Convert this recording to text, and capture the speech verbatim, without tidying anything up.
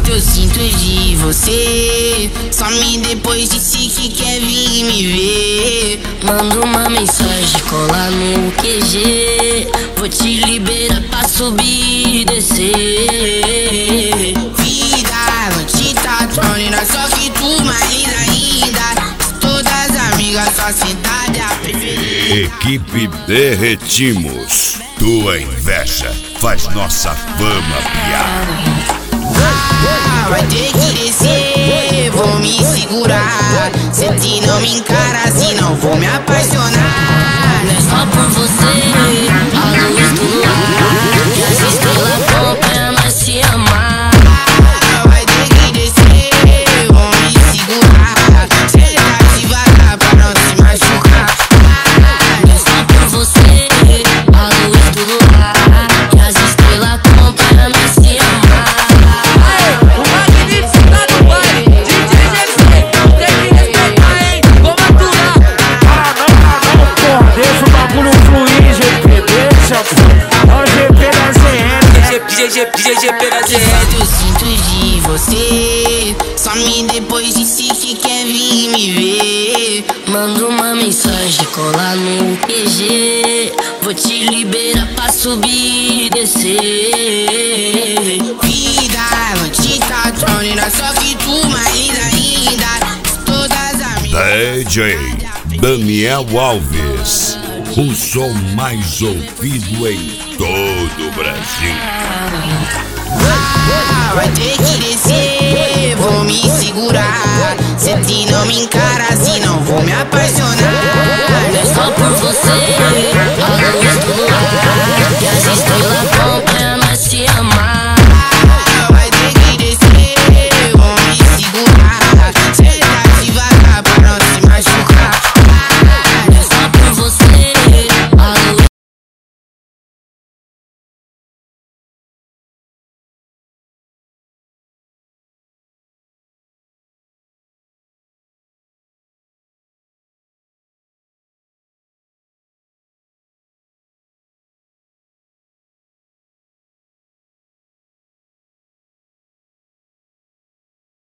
que eu sinto de você. Some depois disse que quer vir me ver. Manda uma mensagem, cola no Q G. Vou te liberar pra subir e descer. Vida, vou te tatuar, só que tu mais linda ainda. Todas as amigas, sua cidade é a preferida. Equipe Derretimos. Tua inveja faz nossa fama piar. Ah, vai ter que descer, vou me segurar. Se te não me encara, senão vou me apaixonar. Não é só por você, a luz do luar, que as estrelas acompanham nós se amar. Ah, vai ter que descer, vou me segurar. Chega devagar pra não se machucar. Não é só por você, a luz do luar, que as estrelas acompanham nós se amar. O magnífico tá no baile, D J G C, tem que respeitar, hein? Vamos aturar. Ah, não, ah, não, porra, deixa o bagulho fluir, G P, deixa, pô. É o G P da Z N, né? D J G P da Z Que N. falta eu sinto de você. Some depois disse que quer vir me ver. Manda uma mensagem, cola no Q G. Vou te liberar pra subir e descer. Vida, vou te tatuar, só que tu mais linda ainda. Todas as amigas. D J Daniel Alves. O som mais ouvido em todo o Brasil. Ah, vai ter que descer,